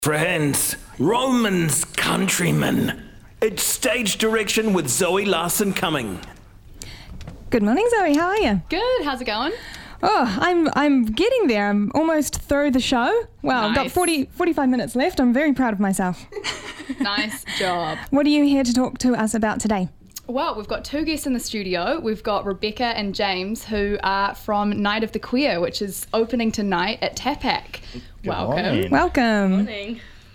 Friends, Romans, countrymen. It's stage direction with Zoe Larson coming. Good morning, Zoe. How are you? Good. How's it going? Oh, I'm getting there. I'm almost through the show. Well, I've got 45 minutes left. I'm very proud of myself. Nice job. What are you here to talk to us about today? Well, we've got two guests in the studio. We've got Rebecca and James, who are from Night of the Queer, which is opening tonight at Tapak. Welcome. Welcome. Morning.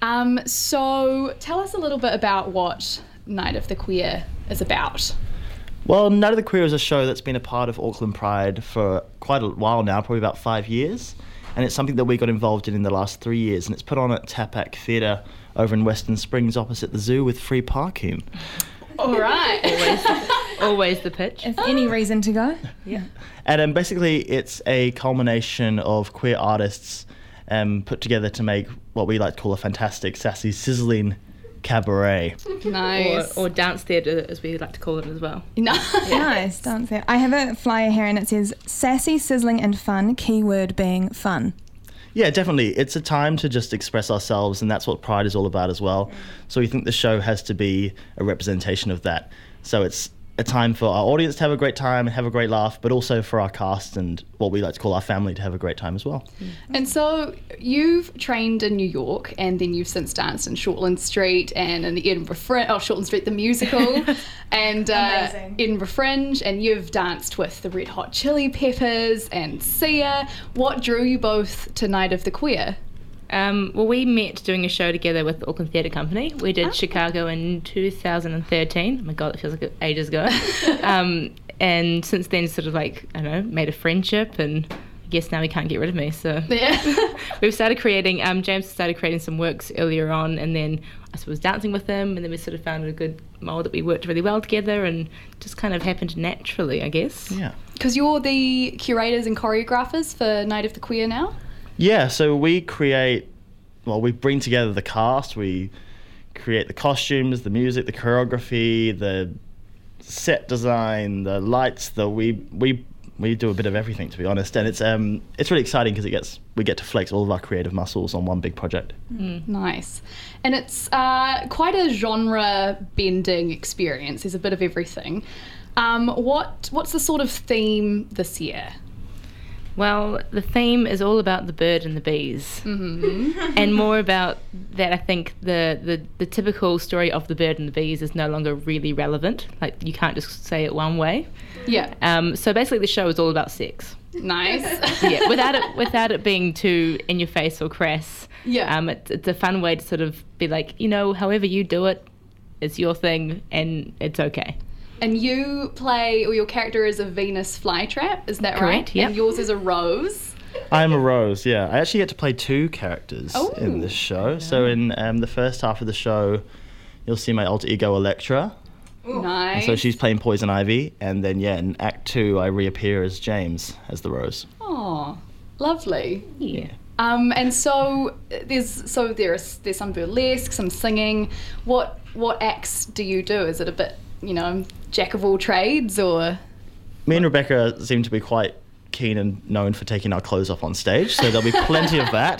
So tell us a little bit about what Night of the Queer is about. Well, Night of the Queer is a show that's been a part of Auckland Pride for quite a while now, probably about 5 years. And it's something that we got involved in the last 3 years. And it's put on at Tapak Theatre over in Western Springs opposite the zoo with free parking. All right. Always the pitch. If any reason to go. Yeah. And basically, it's a culmination of queer artists put together to make what we like to call a fantastic, sassy, sizzling cabaret. Nice. Or dance theatre, as we like to call it as well. Nice, dance there. I have a flyer here and it says sassy, sizzling and fun, keyword being fun. Yeah, definitely. It's a time to just express ourselves, and that's what Pride is all about as well. So we think the show has to be a representation of that. So it's a time for our audience to have a great time and have a great laugh, but also for our cast and what we like to call our family to have a great time as well. And so you've trained in New York, and then you've since danced in Shortland Street and in the Edinburgh Fringe, Shortland Street the musical, and Edinburgh Fringe, and you've danced with the Red Hot Chili Peppers and Sia. What drew you both to Night of the Queer? Well, we met doing a show together with the Auckland Theatre Company. We did Chicago in 2013. Oh my God, it feels like ages ago. And since then, sort of like, I don't know, made a friendship, and I guess now he can't get rid of me. So Yeah. we've started creating, James started creating some works earlier on, and then I was dancing with him, and then we sort of found a good mould that we worked really well together, and just kind of happened naturally, I guess. Yeah. Because you're the curators and choreographers for Night of the Queer now? Yeah, so we bring together the cast, we create the costumes, the music, the choreography, the set design, the lights, we do a bit of everything, to be honest, and it's really exciting because we get to flex all of our creative muscles on one big project. Nice. And it's quite a genre bending experience. There's a bit of everything. What's the sort of theme this year? Well, the theme is all about the bird and the bees, and more about that. I think the typical story of the bird and the bees is no longer really relevant. Like, you can't just say it one way. Yeah. So basically, the show is all about sex. Nice. Yeah, without it being too in your face or crass. Yeah. It's a fun way to sort of be like, however you do it, it's your thing, and it's okay. And you play, or your character is a Venus flytrap, is that right? Correct, yep. And yours is a rose. I'm a rose, yeah. I actually get to play two characters in this show. So in the first half of the show, you'll see my alter ego Electra. Nice. And so she's playing Poison Ivy, and then in Act 2 I reappear as James, as the rose. Oh, lovely. Yeah. And so there's some burlesque, some singing. What acts do you do? Is it a bit, jack of all trades, or? Me and Rebecca seem to be quite keen and known for taking our clothes off on stage, so there'll be plenty of that.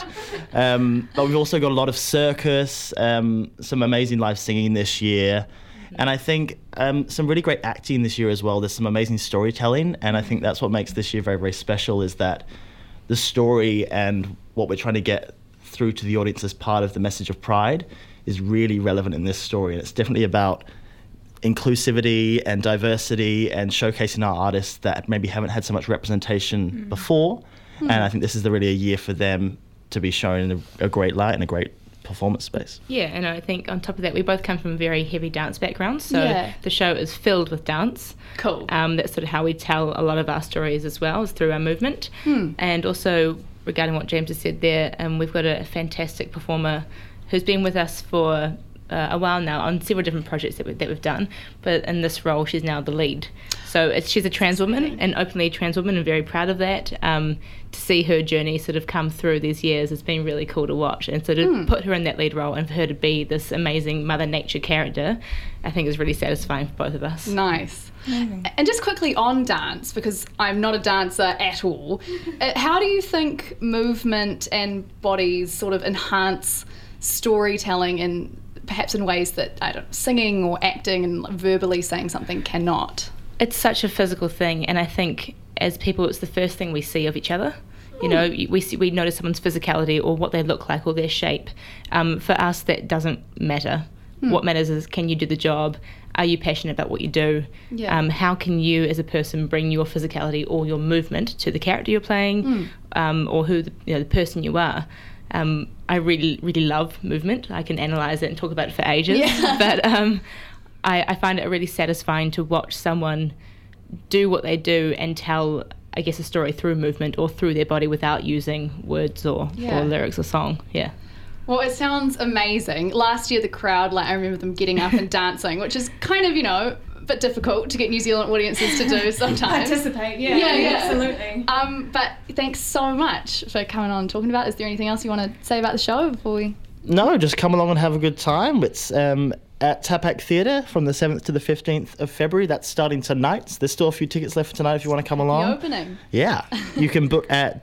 But we've also got a lot of circus, some amazing live singing this year, and I think some really great acting this year as well. There's some amazing storytelling, and I think that's what makes this year very, very special, is that the story and what we're trying to get through to the audience as part of the message of Pride is really relevant in this story, and it's definitely about inclusivity and diversity and showcasing our artists that maybe haven't had so much representation before. And I think this is really a year for them to be shown in a great light and a great performance space. Yeah, and I think on top of that, we both come from very heavy dance backgrounds, so the show is filled with dance. Cool. That's sort of how we tell a lot of our stories as well, is through our movement. And also, regarding what James has said there, we've got a fantastic performer who's been with us for a while now on several different projects that we've done, but in this role she's now the lead. So she's a trans woman, an openly trans woman, and very proud of that. To see her journey sort of come through these years has been really cool to watch, and so to put her in that lead role and for her to be this amazing Mother Nature character, I think is really satisfying for both of us. Nice. Amazing. And just quickly on dance, because I'm not a dancer at all, how do you think movement and bodies sort of enhance storytelling in perhaps in ways that singing or acting and verbally saying something cannot? It's such a physical thing, and I think as people, it's the first thing we see of each other. You know, we notice someone's physicality or what they look like or their shape. For us, that doesn't matter. What matters is, can you do the job? Are you passionate about what you do? Yeah. How can you, as a person, bring your physicality or your movement to the character you're playing, or who the person you are? I really, really love movement. I can analyse it and talk about it for ages. Yeah. But I find it really satisfying to watch someone do what they do and tell, I guess, a story through movement or through their body without using words or lyrics or song. Yeah. Well, it sounds amazing. Last year, the crowd, I remember them getting up and dancing, which is kind of, a bit difficult to get New Zealand audiences to do sometimes. Participate, absolutely. But thanks so much for coming on and talking about it. Is there anything else you want to say about the show before we... No, just come along and have a good time. It's at Tapak Theatre from the 7th to the 15th of February. That's starting tonight. There's still a few tickets left for tonight if you want to come along. The opening. Yeah. You can book at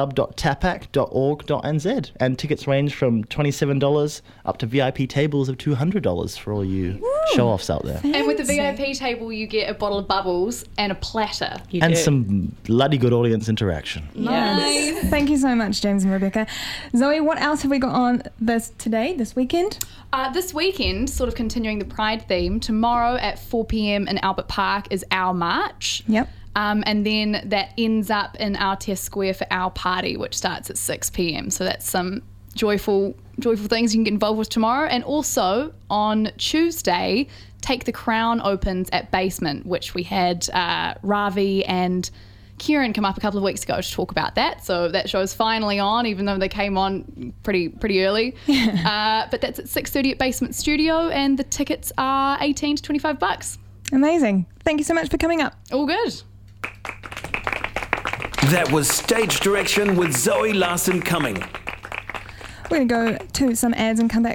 www.tapak.org.nz, and tickets range from $27 up to VIP tables of $200 for all you show-offs out there. And with the VIP table, you get a bottle of bubbles and a platter. And some bloody good audience interaction. Nice. Thank you so much, James and Rebecca. Zoe, what else have we got on this weekend? This weekend, sort of continuing the Pride theme, tomorrow at 4 p.m. in Albert Park is Our March. Yep. And then that ends up in Aotea Square for Our Party, which starts at 6 p.m. So that's some joyful things you can get involved with tomorrow. And also on Tuesday, Take the Crown opens at Basement, which we had Ravi and Kieran come up a couple of weeks ago to talk about that. So that show is finally on, even though they came on pretty early. But that's at 6:30 at Basement Studio, and the tickets are $18 to $25. Amazing. Thank you so much for coming up. All good. That was Stage Direction with Zoe Larson Cumming. We're going to go to some ads and come back